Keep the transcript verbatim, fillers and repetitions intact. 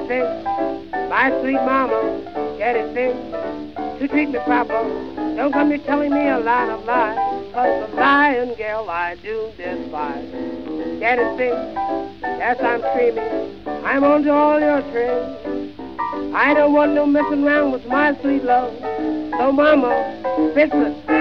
sings, my sweet mama, daddy sings, to treat me proper. Don't come to telling me a line of lies, cause a lying girl I do despise. Daddy sings, yes I'm screaming, I'm on to all your tricks. I don't want no messing around with my sweet love. So mama, fix it.